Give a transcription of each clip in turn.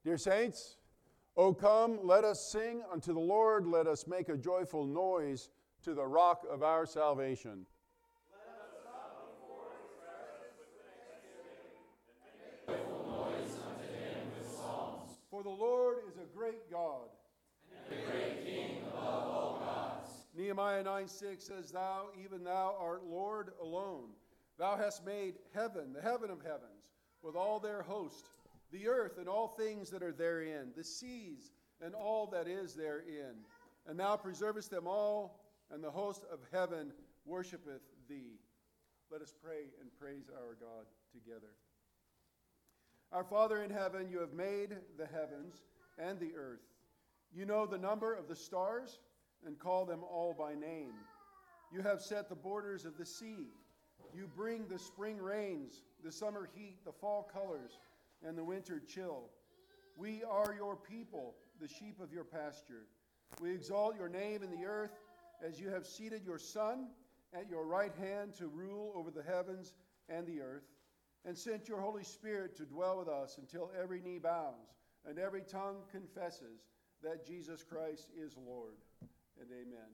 Dear saints, O come, let us sing unto the Lord. Let us make a joyful noise to the rock of our salvation. Let us come before his presence with thanksgiving and make a joyful noise unto him with psalms. For the Lord is a great God, and a great King above all gods. Nehemiah 9:6 says, Thou, even thou, art Lord alone. Thou hast made heaven, the heaven of heavens, with all their host, the earth and all things that are therein, the seas and all that is therein. And thou preservest them all, and the host of heaven worshipeth thee. Let us pray and praise our God together. Our Father in heaven, you have made the heavens and the earth. You know the number of the stars and call them all by name. You have set the borders of the sea. You bring the spring rains, the summer heat, the fall colors, and the winter chill. We are your people, the sheep of your pasture. We exalt your name in the earth as you have seated your Son at your right hand to rule over the heavens and the earth, and sent your Holy Spirit to dwell with us until every knee bows and every tongue confesses that Jesus Christ is Lord. And amen.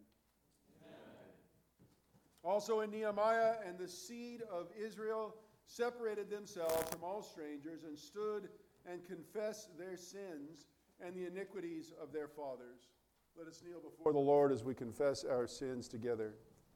Also in Nehemiah, and the seed of Israel separated themselves from all strangers and stood and confessed their sins and the iniquities of their fathers. Let us kneel before the Lord as we confess our sins together.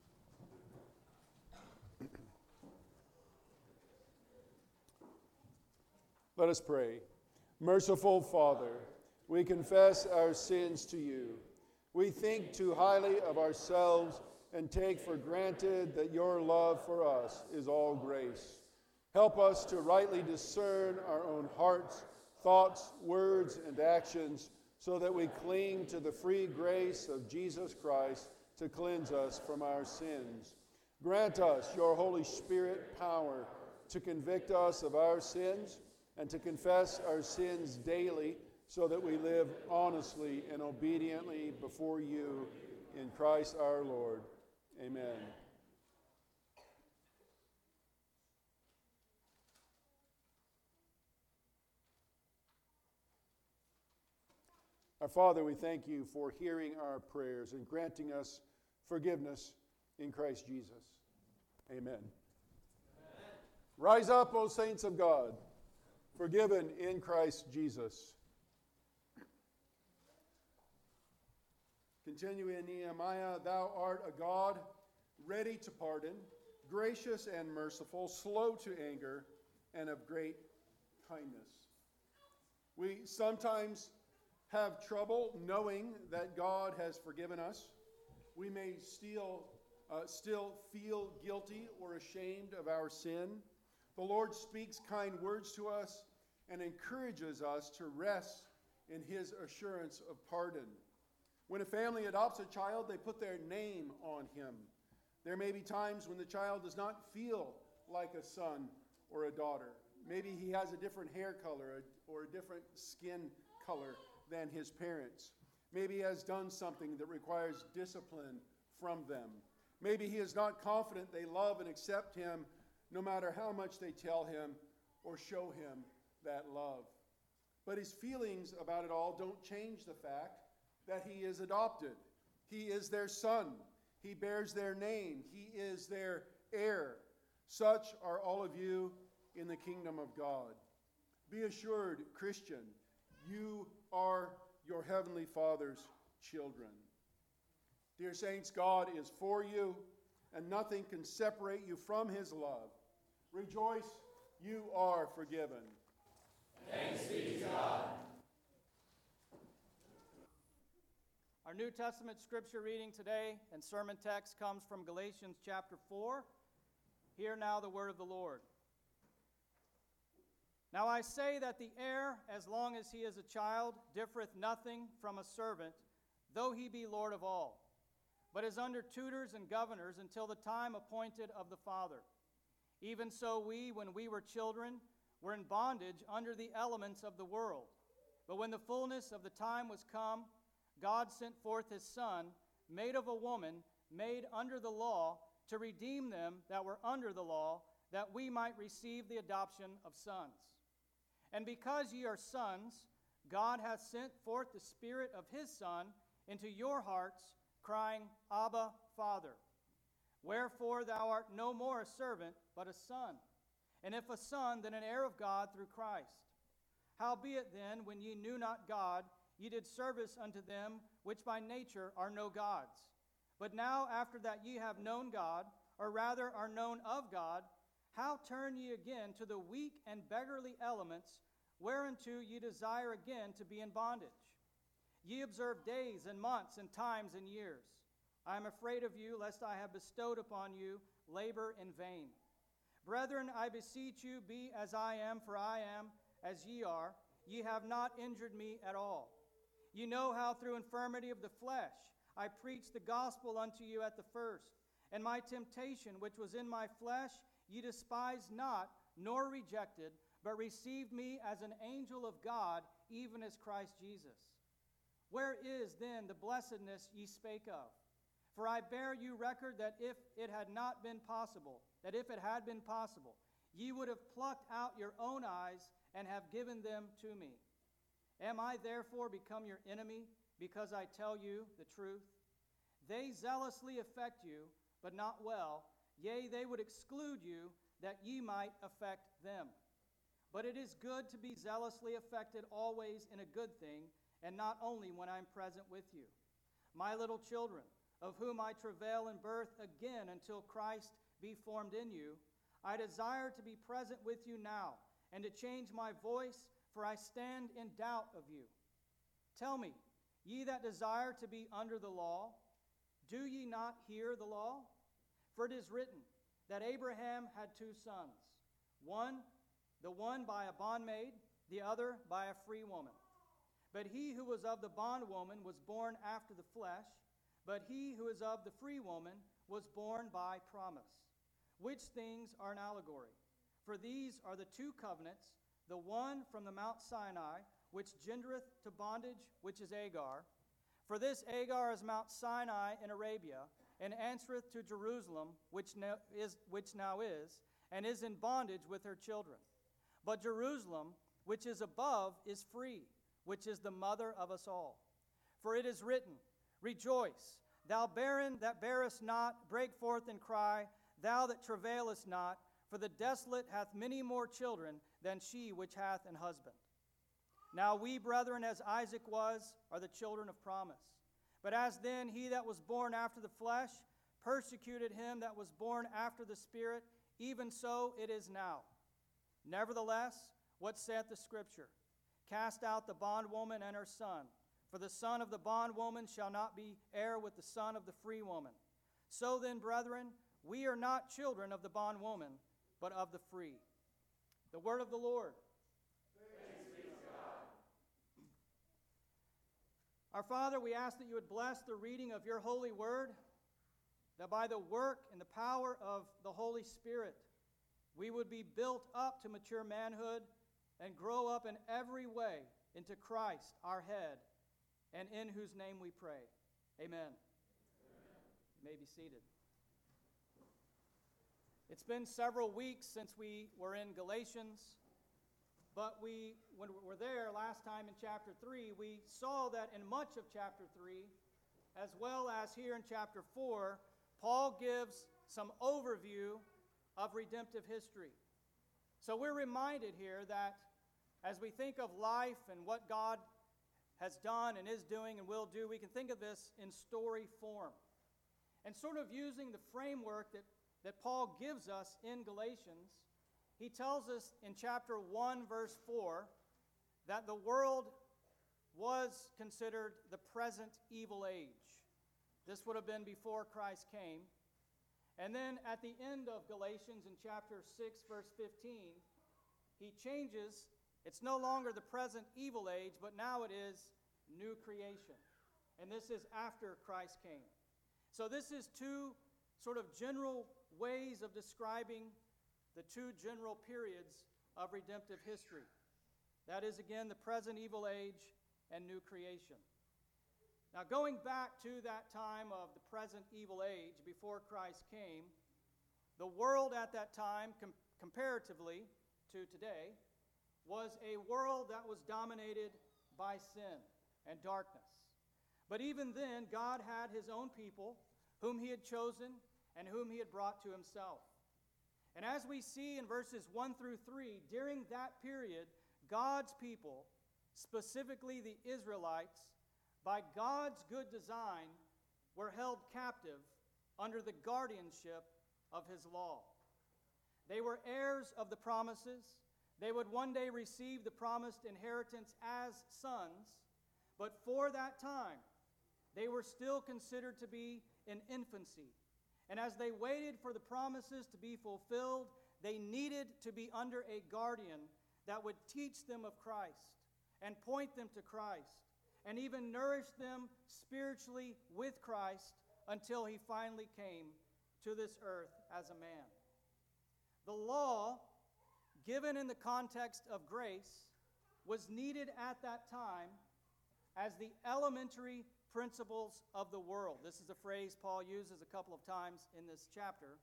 Let us pray. Merciful Father, we confess our sins to you. We think too highly of ourselves and take for granted that your love for us is all grace. Help us to rightly discern our own hearts, thoughts, words, and actions, so that we cling to the free grace of Jesus Christ to cleanse us from our sins. Grant us your Holy Spirit power to convict us of our sins and to confess our sins daily, so that we live honestly and obediently before you in Christ our Lord. Amen. Our Father, we thank you for hearing our prayers and granting us forgiveness in Christ Jesus. Amen. Amen. Rise up, O saints of God, forgiven in Christ Jesus. Continue in Nehemiah, thou art a God ready to pardon, gracious and merciful, slow to anger, and of great kindness. We sometimes have trouble knowing that God has forgiven us. We may still feel guilty or ashamed of our sin. The Lord speaks kind words to us and encourages us to rest in his assurance of pardon. When a family adopts a child, they put their name on him. There may be times when the child does not feel like a son or a daughter. Maybe he has a different hair color or a different skin color than his parents. Maybe he has done something that requires discipline from them. Maybe he is not confident they love and accept him no matter how much they tell him or show him that love. But his feelings about it all don't change the fact that he is adopted. He is their son. He bears their name. He is their heir. Such are all of you in the kingdom of God. Be assured, Christian, you are your heavenly Father's children. Dear saints, God is for you, and nothing can separate you from his love. Rejoice, you are forgiven. Thanks be to God. Our New Testament scripture reading today and sermon text comes from Galatians chapter 4. Hear now the word of the Lord. Now I say that the heir, as long as he is a child, differeth nothing from a servant, though he be Lord of all, but is under tutors and governors until the time appointed of the Father. Even so we, when we were children, were in bondage under the elements of the world. But when the fullness of the time was come, God sent forth his Son, made of a woman, made under the law, to redeem them that were under the law, that we might receive the adoption of sons. And because ye are sons, God hath sent forth the Spirit of his Son into your hearts, crying, Abba, Father. Wherefore thou art no more a servant, but a son. And if a son, then an heir of God through Christ. Howbeit then, when ye knew not God, ye did service unto them which by nature are no gods. But now, after that ye have known God, or rather are known of God, how turn ye again to the weak and beggarly elements, whereunto ye desire again to be in bondage? Ye observe days and months and times and years. I am afraid of you, lest I have bestowed upon you labor in vain. Brethren, I beseech you, be as I am, for I am as ye are. Ye have not injured me at all. Ye know how through infirmity of the flesh I preached the gospel unto you at the first. And my temptation, which was in my flesh, ye despised not, nor rejected, but received me as an angel of God, even as Christ Jesus. Where is then the blessedness ye spake of? For I bear you record that if it had been possible, ye would have plucked out your own eyes and have given them to me. Am I therefore become your enemy, because I tell you the truth? They zealously affect you, but not well. Yea, they would exclude you, that ye might affect them. But it is good to be zealously affected always in a good thing, and not only when I am present with you. My little children, of whom I travail in birth again until Christ be formed in you, I desire to be present with you now, and to change my voice, for I stand in doubt of you. Tell me, ye that desire to be under the law, do ye not hear the law? For it is written that Abraham had two sons, the one by a bondmaid, the other by a free woman. But he who was of the bondwoman was born after the flesh, but he who is of the free woman was born by promise. Which things are an allegory? For these are the two covenants, the one from the Mount Sinai, which gendereth to bondage, which is Agar. For this Agar is Mount Sinai in Arabia, and answereth to Jerusalem, which now is, and is in bondage with her children. But Jerusalem, which is above, is free, which is the mother of us all. For it is written, Rejoice, thou barren that bearest not, break forth and cry, thou that travailest not, for the desolate hath many more children than she which hath an husband. Now we, brethren, as Isaac was, are the children of promise. But as then he that was born after the flesh persecuted him that was born after the Spirit, even so it is now. Nevertheless, what saith the Scripture? Cast out the bondwoman and her son, for the son of the bondwoman shall not be heir with the son of the free woman. So then, brethren, we are not children of the bondwoman, but of the free. The word of the Lord. Thanks be to God. Our Father, we ask that you would bless the reading of your holy word, that by the work and the power of the Holy Spirit, we would be built up to mature manhood and grow up in every way into Christ, our head, and in whose name we pray. Amen. You may be seated. It's been several weeks since we were in Galatians, but when we were there last time in chapter 3, we saw that in much of chapter 3, as well as here in chapter 4, Paul gives some overview of redemptive history. So we're reminded here that as we think of life and what God has done and is doing and will do, we can think of this in story form. And sort of using the framework that Paul gives us in Galatians, he tells us in chapter 1, verse 4, that the world was considered the present evil age. This would have been before Christ came. And then at the end of Galatians in chapter 6, verse 15, he changes. It's no longer the present evil age, but now it is new creation. And this is after Christ came. So this is two sort of general ways of describing the two general periods of redemptive history. That is, again, the present evil age and new creation. Now, going back to that time of the present evil age before Christ came, the world at that time, comparatively to today, was a world that was dominated by sin and darkness. But even then, God had his own people whom he had chosen and whom he had brought to himself. And as we see in verses 1 through 3, during that period, God's people, specifically the Israelites, by God's good design, were held captive under the guardianship of his law. They were heirs of the promises. They would one day receive the promised inheritance as sons, but for that time, they were still considered to be in infancy. And as they waited for the promises to be fulfilled, they needed to be under a guardian that would teach them of Christ and point them to Christ and even nourish them spiritually with Christ until he finally came to this earth as a man. The law, given in the context of grace, was needed at that time as the elementary principles of the world. This is a phrase Paul uses a couple of times in this chapter.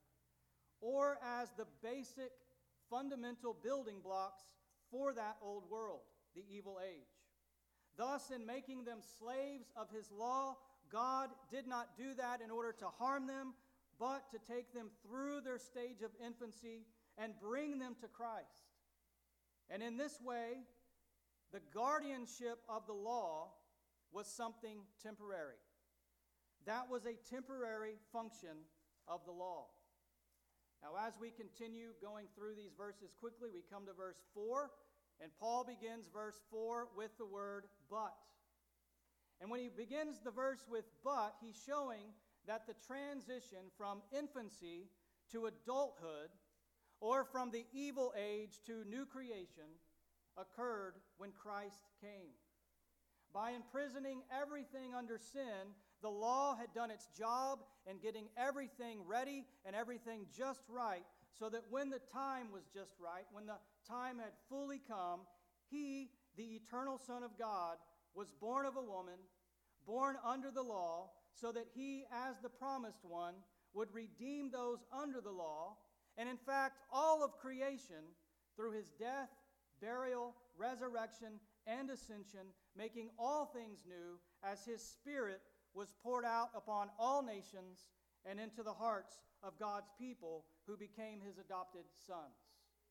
Or as the basic fundamental building blocks for that old world, the evil age. Thus, in making them slaves of his law, God did not do that in order to harm them, but to take them through their stage of infancy and bring them to Christ. And in this way, the guardianship of the law was something temporary. That was a temporary function of the law. Now, as we continue going through these verses quickly, we come to verse 4, and Paul begins verse 4 with the word but. And when he begins the verse with but, he's showing that the transition from infancy to adulthood, or from the evil age to new creation, occurred when Christ came. By imprisoning everything under sin, the law had done its job in getting everything ready and everything just right, so that when the time was just right, when the time had fully come, he, the eternal Son of God, was born of a woman, born under the law, so that he, as the promised one, would redeem those under the law, and in fact, all of creation, through his death, burial, resurrection, and ascension, making all things new, as his Spirit was poured out upon all nations and into the hearts of God's people who became his adopted sons.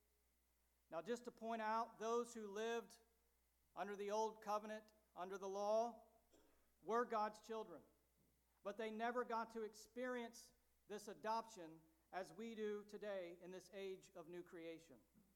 Now, just to point out, those who lived under the old covenant, under the law, were God's children, but they never got to experience this adoption as we do today in this age of new creation.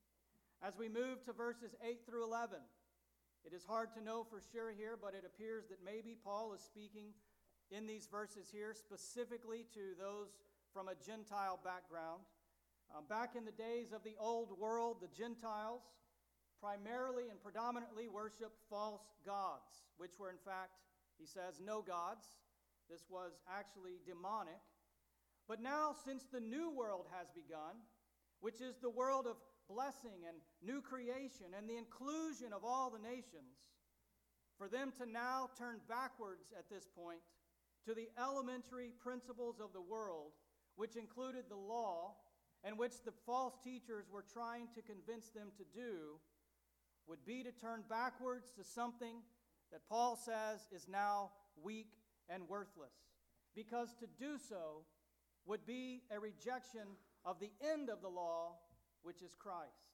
As we move to verses 8 through 11, it is hard to know for sure here, but it appears that maybe Paul is speaking in these verses here specifically to those from a Gentile background. Back in the days of the old world, the Gentiles primarily and predominantly worshiped false gods, which were in fact, he says, no gods. This was actually demonic. But now, since the new world has begun, which is the world of blessing and new creation and the inclusion of all the nations, for them to now turn backwards at this point to the elementary principles of the world, which included the law and which the false teachers were trying to convince them to do, would be to turn backwards to something that Paul says is now weak and worthless, because to do so would be a rejection of the end of the law, which is Christ.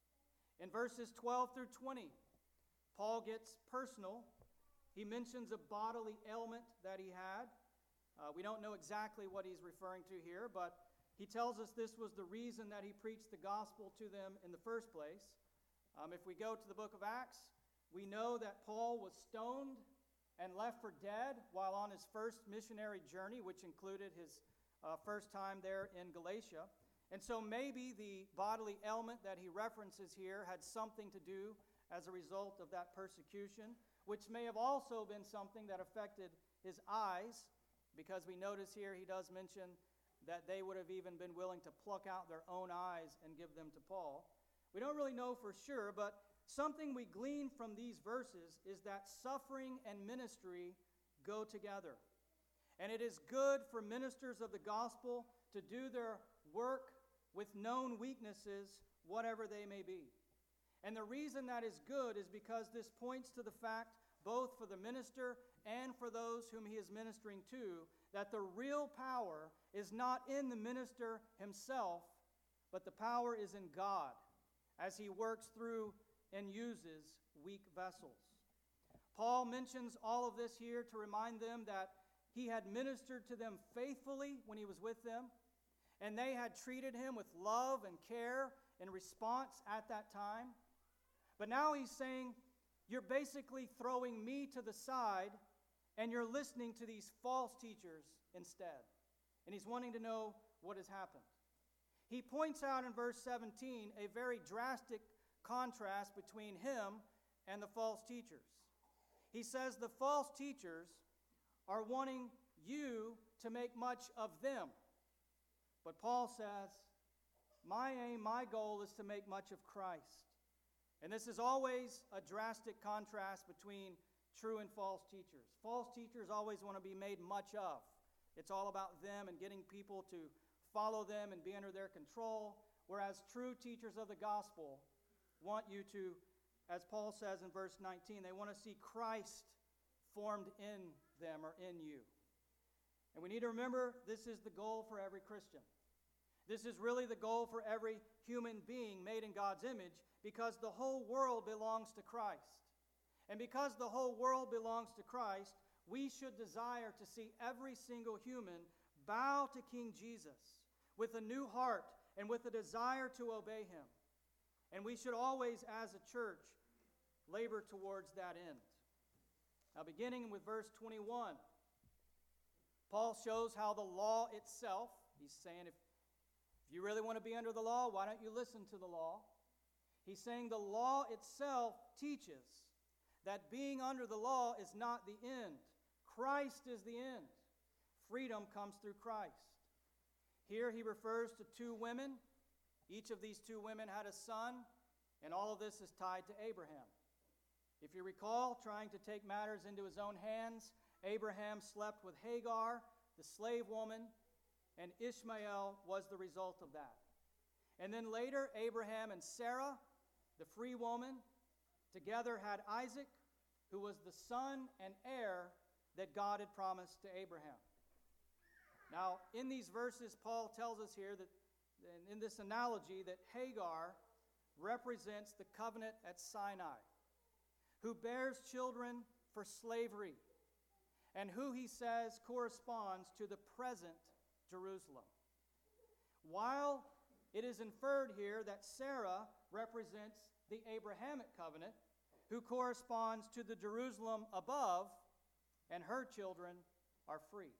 In verses 12 through 20, Paul gets personal. He mentions a bodily ailment that he had. We don't know exactly what he's referring to here, but he tells us this was the reason that he preached the gospel to them in the first place. If we go to the book of Acts, we know that Paul was stoned and left for dead while on his first missionary journey, which included his first time there in Galatia. And so maybe the bodily ailment that he references here had something to do as a result of that persecution, which may have also been something that affected his eyes, because we notice here he does mention that they would have even been willing to pluck out their own eyes and give them to Paul. We don't really know for sure, but something we glean from these verses is that suffering and ministry go together. And it is good for ministers of the gospel to do their work with known weaknesses, whatever they may be. And the reason that is good is because this points to the fact, both for the minister and for those whom he is ministering to, that the real power is not in the minister himself, but the power is in God, as he works through and uses weak vessels. Paul mentions all of this here to remind them that he had ministered to them faithfully when he was with them, and they had treated him with love and care and response at that time. But now he's saying, you're basically throwing me to the side, and you're listening to these false teachers instead. And he's wanting to know what has happened. He points out in verse 17 a very drastic contrast between him and the false teachers. He says the false teachers are wanting you to make much of them. But Paul says, my aim, my goal is to make much of Christ. And this is always a drastic contrast between true and false teachers. False teachers always want to be made much of. It's all about them and getting people to follow them and be under their control, whereas true teachers of the gospel want you to, as Paul says in verse 19, they want to see Christ formed in them or in you. And we need to remember this is the goal for every Christian. This is really the goal for every human being made in God's image, because the whole world belongs to Christ. And because the whole world belongs to Christ, we should desire to see every single human bow to King Jesus with a new heart and with a desire to obey him. And we should always, as a church, labor towards that end. Now, beginning with verse 21, Paul shows how the law itself, he's saying if you really want to be under the law, why don't you listen to the law? He's saying the law itself teaches that being under the law is not the end. Christ is the end. Freedom comes through Christ. Here he refers to two women. Each of these two women had a son, and all of this is tied to Abraham. If you recall, trying to take matters into his own hands, Abraham slept with Hagar, the slave woman, and Ishmael was the result of that. And then later, Abraham and Sarah, the free woman, together had Isaac, who was the son and heir that God had promised to Abraham. Now, in these verses, Paul tells us here that, in this analogy, that Hagar represents the covenant at Sinai, who bears children for slavery, and who, he says, corresponds to the present Jerusalem. While it is inferred here that Sarah represents the Abrahamic covenant, who corresponds to the Jerusalem above, and her children are free.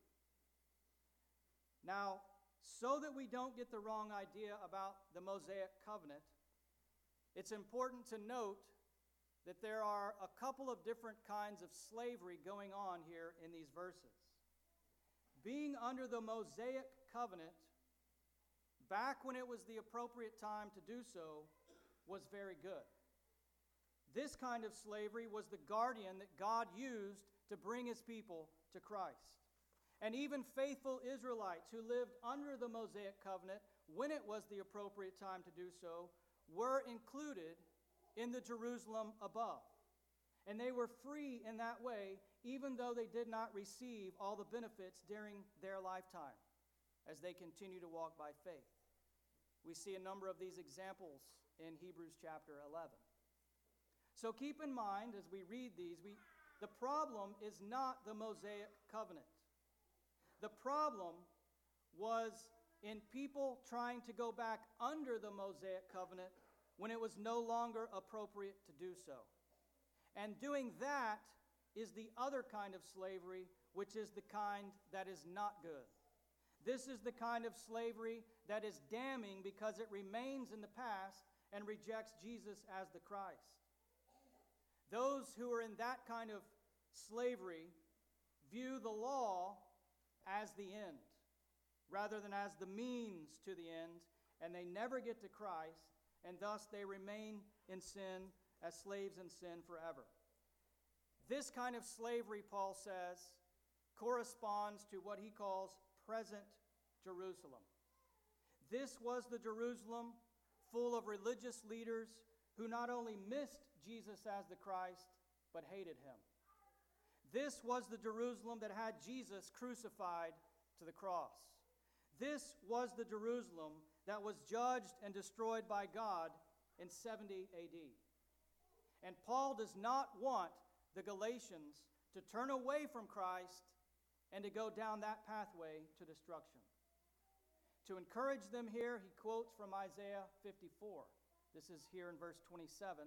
Now, so that we don't get the wrong idea about the Mosaic covenant, it's important to note that there are a couple of different kinds of slavery going on here in these verses. Being under the Mosaic covenant, back when it was the appropriate time to do so, was very good. This kind of slavery was the guardian that God used to bring his people to Christ. And even faithful Israelites who lived under the Mosaic covenant, when it was the appropriate time to do so, were included in the Jerusalem above. And they were free in that way, even though they did not receive all the benefits during their lifetime, as they continue to walk by faith. We see a number of these examples in Hebrews chapter 11. So keep in mind, as we read these, the problem is not the Mosaic covenant. The problem was in people trying to go back under the Mosaic covenant when it was no longer appropriate to do so. And doing that is the other kind of slavery, which is the kind that is not good. This is the kind of slavery that is damning because it remains in the past and rejects Jesus as the Christ. Those who are in that kind of slavery view the law as the end, rather than as the means to the end, and they never get to Christ, and thus they remain in sin as slaves in sin forever. This kind of slavery, Paul says, corresponds to what he calls present Jerusalem. This was the Jerusalem full of religious leaders who not only missed Jesus as the Christ, but hated him. This was the Jerusalem that had Jesus crucified to the cross. This was the Jerusalem that was judged and destroyed by God in 70 AD. And Paul does not want the Galatians to turn away from Christ and to go down that pathway to destruction. To encourage them here, he quotes from Isaiah 54. This is here in verse 27.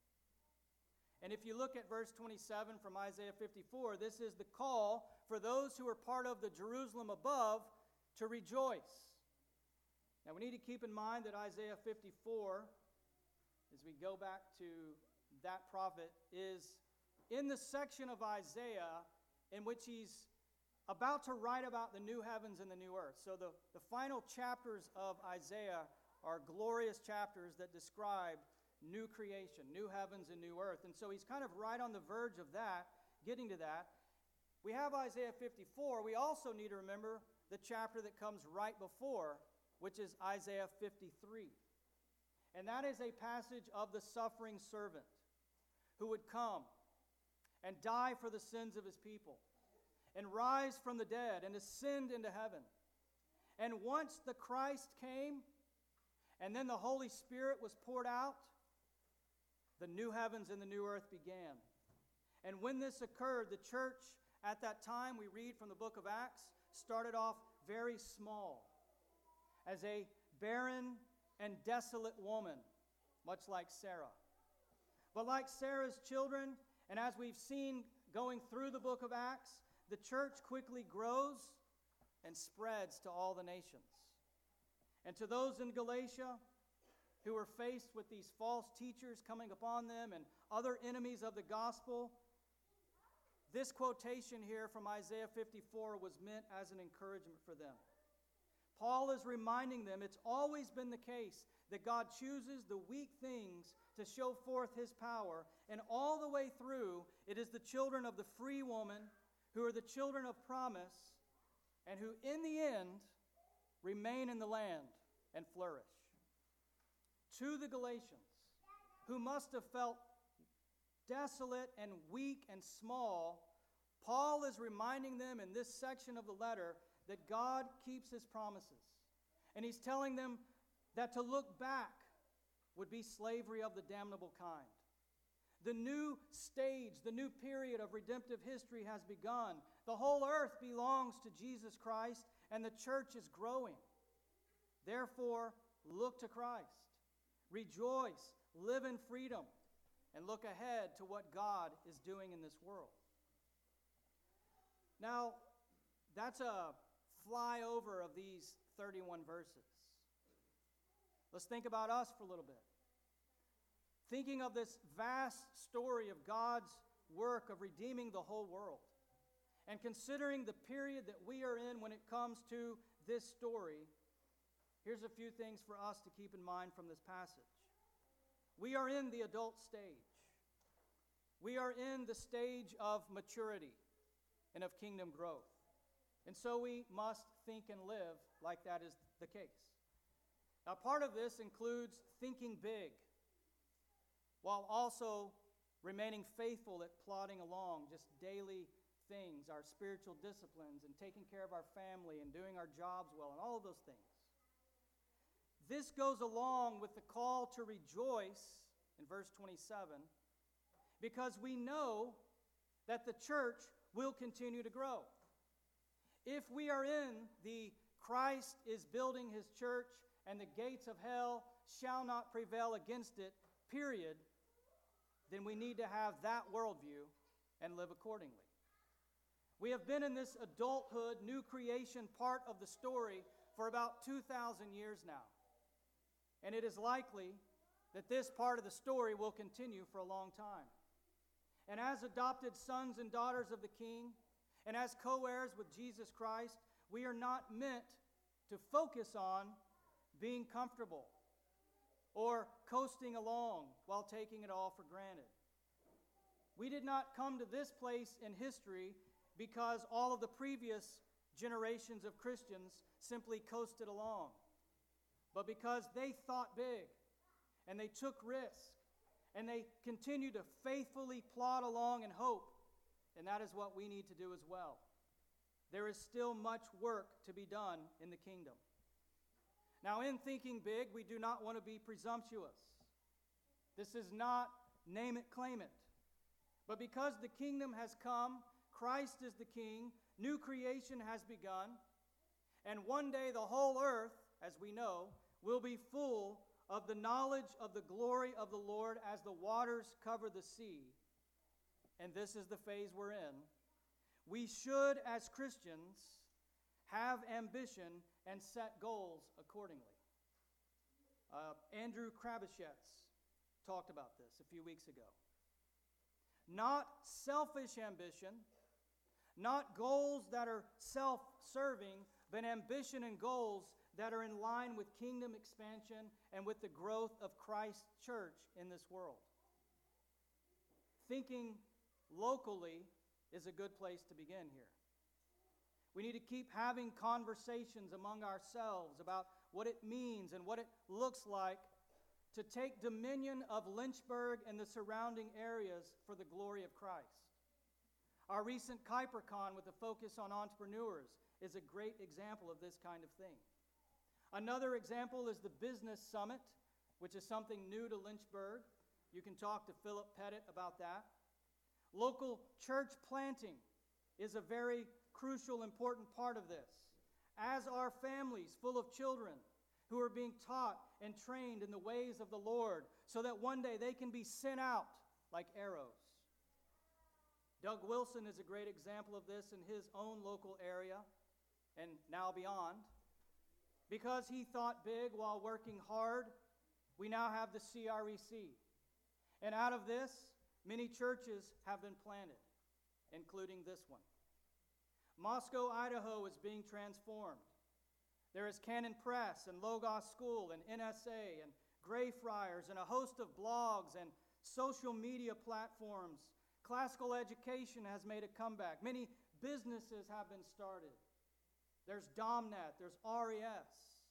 And if you look at verse 27 from Isaiah 54, this is the call for those who are part of the Jerusalem above to rejoice. Now we need to keep in mind that Isaiah 54, as we go back to that prophet, is in the section of Isaiah in which he's about to write about the new heavens and the new earth. So the final chapters of Isaiah are glorious chapters that describe new creation, new heavens and new earth. And so he's kind of right on the verge of that, getting to that. We have Isaiah 54. We also need to remember the chapter that comes right before, which is Isaiah 53. And that is a passage of the suffering servant who would come and die for the sins of his people and rise from the dead and ascend into heaven. And once the Christ came and then the Holy Spirit was poured out, the new heavens and the new earth began. And when this occurred, the church at that time, we read from the book of Acts, started off very small as a barren and desolate woman, much like Sarah. But like Sarah's children, and as we've seen going through the book of Acts, the church quickly grows and spreads to all the nations. And to those in Galatia who were faced with these false teachers coming upon them and other enemies of the gospel, this quotation here from Isaiah 54 was meant as an encouragement for them. Paul is reminding them it's always been the case that God chooses the weak things to show forth his power, and all the way through, it is the children of the free woman who are the children of promise and who in the end remain in the land and flourish. To the Galatians, who must have felt desolate and weak and small, Paul is reminding them in this section of the letter that God keeps his promises. And he's telling them that to look back would be slavery of the damnable kind. The new stage, the new period of redemptive history has begun. The whole earth belongs to Jesus Christ, and the church is growing. Therefore, look to Christ. Rejoice, live in freedom, and look ahead to what God is doing in this world. Now, that's a flyover of these 31 verses. Let's think about us for a little bit. Thinking of this vast story of God's work of redeeming the whole world, and considering the period that we are in when it comes to this story, here's a few things for us to keep in mind from this passage. We are in the adult stage. We are in the stage of maturity and of kingdom growth. And so we must think and live like that is the case. Now, part of this includes thinking big, while also remaining faithful at plodding along just daily things, our spiritual disciplines, and taking care of our family and doing our jobs well, and all of those things. This goes along with the call to rejoice in verse 27, because we know that the church will continue to grow. If we are in the Christ is building his church and the gates of hell shall not prevail against it, period, then we need to have that worldview and live accordingly. We have been in this adulthood, new creation part of the story for about 2,000 years now. And it is likely that this part of the story will continue for a long time. And as adopted sons and daughters of the King, and as co-heirs with Jesus Christ, we are not meant to focus on being comfortable or coasting along while taking it all for granted. We did not come to this place in history because all of the previous generations of Christians simply coasted along, but because they thought big and they took risks and they continue to faithfully plod along in hope, and that is what we need to do as well. There is still much work to be done in the kingdom. Now, in thinking big, we do not want to be presumptuous. This is not name it, claim it. But because the kingdom has come, Christ is the king, new creation has begun, and one day the whole earth, as we know, will be full of the knowledge of the glory of the Lord as the waters cover the sea. And this is the phase we're in. We should, as Christians, have ambition and set goals accordingly. Andrew Krabichetz talked about this a few weeks ago. Not selfish ambition, not goals that are self-serving, but ambition and goals that are in line with kingdom expansion and with the growth of Christ's church in this world. Thinking locally is a good place to begin here. We need to keep having conversations among ourselves about what it means and what it looks like to take dominion of Lynchburg and the surrounding areas for the glory of Christ. Our recent KuiperCon with a focus on entrepreneurs is a great example of this kind of thing. Another example is the Business Summit, which is something new to Lynchburg. You can talk to Philip Pettit about that. Local church planting is a very crucial, important part of this, as are families full of children who are being taught and trained in the ways of the Lord so that one day they can be sent out like arrows. Doug Wilson is a great example of this in his own local area and now beyond. Because he thought big while working hard, we now have the CREC. And out of this, many churches have been planted, including this one. Moscow, Idaho is being transformed. There is Canon Press and Logos School and NSA and Greyfriars and a host of blogs and social media platforms. Classical education has made a comeback. Many businesses have been started. There's Domnet, there's RES.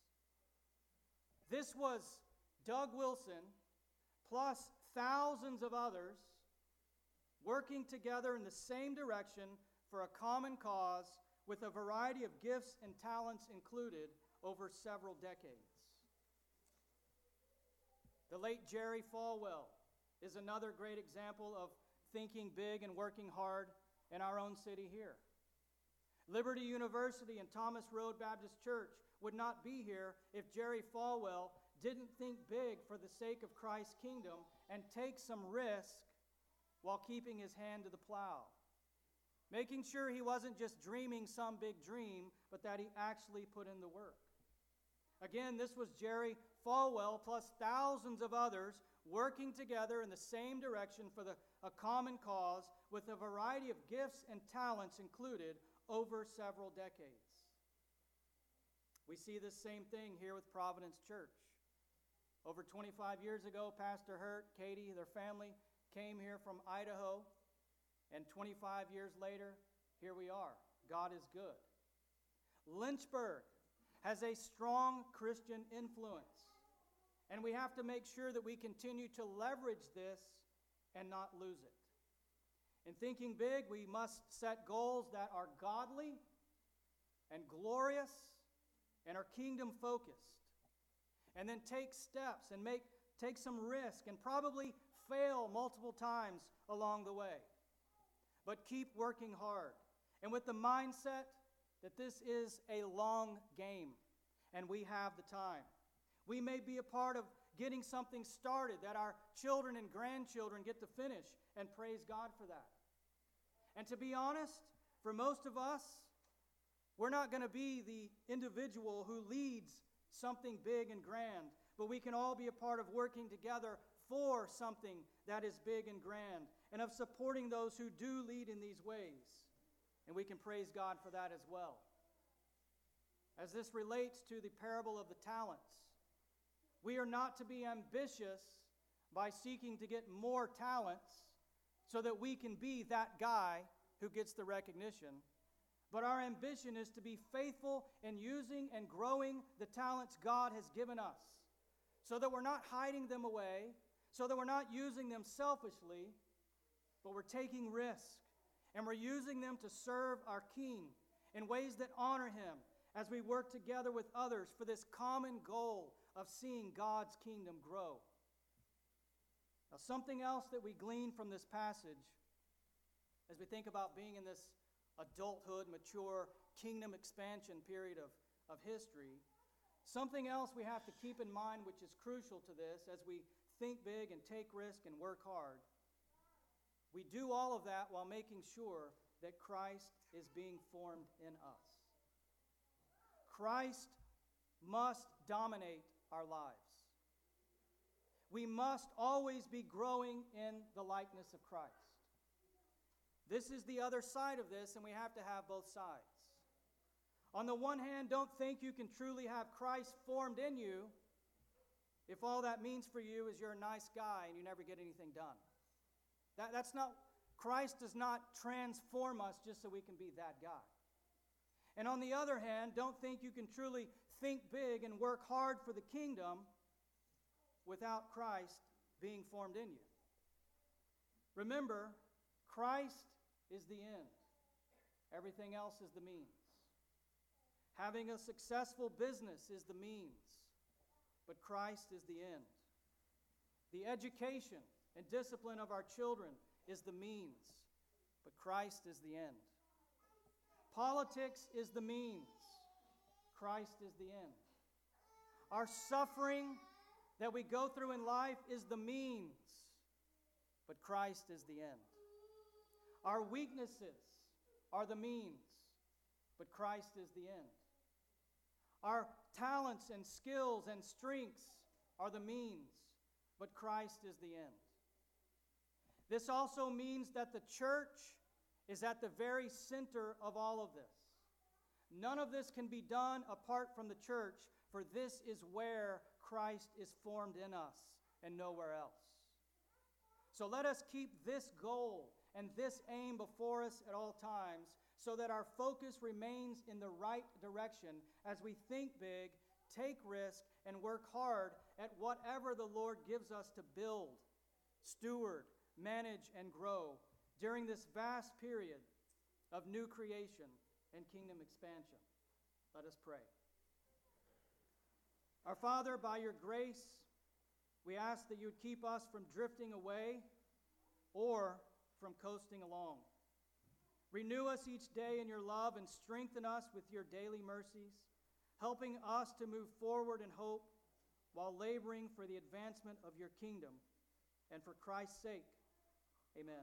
This was Doug Wilson plus thousands of others working together in the same direction for a common cause with a variety of gifts and talents included over several decades. The late Jerry Falwell is another great example of thinking big and working hard in our own city here. Liberty University and Thomas Road Baptist Church would not be here if Jerry Falwell didn't think big for the sake of Christ's kingdom and take some risk while keeping his hand to the plow. Making sure he wasn't just dreaming some big dream, but that he actually put in the work. Again, this was Jerry Falwell plus thousands of others working together in the same direction for a common cause with a variety of gifts and talents included over several decades. We see this same thing here with Providence Church. Over 25 years ago, Pastor Hurt, Katie, their family came here from Idaho, and 25 years later, here we are. God is good. Lynchburg has a strong Christian influence, and we have to make sure that we continue to leverage this and not lose it. In thinking big, we must set goals that are godly and glorious and are kingdom focused. And then take steps and take some risk and probably fail multiple times along the way. But keep working hard and with the mindset that this is a long game and we have the time. We may be a part of getting something started that our children and grandchildren get to finish, and praise God for that. And to be honest, for most of us, we're not going to be the individual who leads something big and grand, but we can all be a part of working together for something that is big and grand, and of supporting those who do lead in these ways. And we can praise God for that as well. As this relates to the parable of the talents, we are not to be ambitious by seeking to get more talents so that we can be that guy who gets the recognition. But our ambition is to be faithful in using and growing the talents God has given us, so that we're not hiding them away, so that we're not using them selfishly, but we're taking risk, and we're using them to serve our King in ways that honor Him as we work together with others for this common goal of seeing God's kingdom grow. Now, something else that we glean from this passage as we think about being in this adulthood, mature, kingdom expansion period of history, something else we have to keep in mind, which is crucial to this as we think big and take risk and work hard. We do all of that while making sure that Christ is being formed in us. Christ must dominate our lives. We must always be growing in the likeness of Christ. This is the other side of this, and we have to have both sides. On the one hand, don't think you can truly have Christ formed in you if all that means for you is you're a nice guy and you never get anything done. That's not, Christ does not transform us just so we can be that guy. And on the other hand, don't think you can truly think big and work hard for the kingdom without Christ being formed in you. Remember, Christ is the end. Everything else is the means. Having a successful business is the means, but Christ is the end. The education and discipline of our children is the means, but Christ is the end. Politics is the means. Christ is the end. Our suffering that we go through in life is the means, but Christ is the end. Our weaknesses are the means, but Christ is the end. Our talents and skills and strengths are the means, but Christ is the end. This also means that the church is at the very center of all of this. None of this can be done apart from the church, for this is where Christ is formed in us and nowhere else. So let us keep this goal and this aim before us at all times so that our focus remains in the right direction as we think big, take risk, and work hard at whatever the Lord gives us to build, steward, manage, and grow during this vast period of new creation and kingdom expansion. Let us pray. Our Father, by your grace, we ask that you would keep us from drifting away or from coasting along. Renew us each day in your love and strengthen us with your daily mercies, helping us to move forward in hope while laboring for the advancement of your kingdom. And for Christ's sake, amen.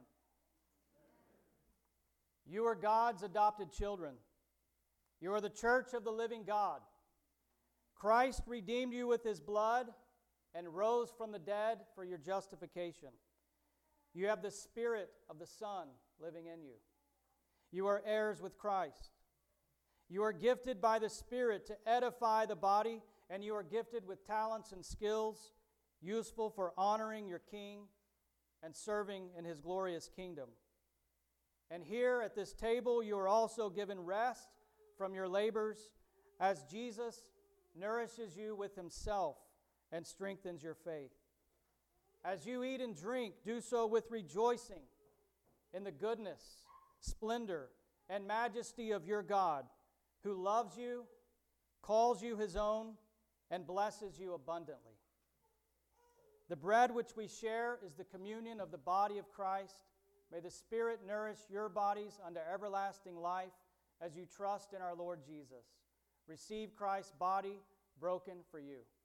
You are God's adopted children. You are the church of the living God. Christ redeemed you with his blood and rose from the dead for your justification. You have the Spirit of the Son living in you. You are heirs with Christ. You are gifted by the Spirit to edify the body, and you are gifted with talents and skills useful for honoring your King and serving in his glorious kingdom. And here at this table, you are also given rest from your labors as Jesus nourishes you with himself and strengthens your faith. As you eat and drink, do so with rejoicing in the goodness, splendor, and majesty of your God, who loves you, calls you his own, and blesses you abundantly. The bread which we share is the communion of the body of Christ. May the Spirit nourish your bodies unto everlasting life as you trust in our Lord Jesus. Receive Christ's body broken for you.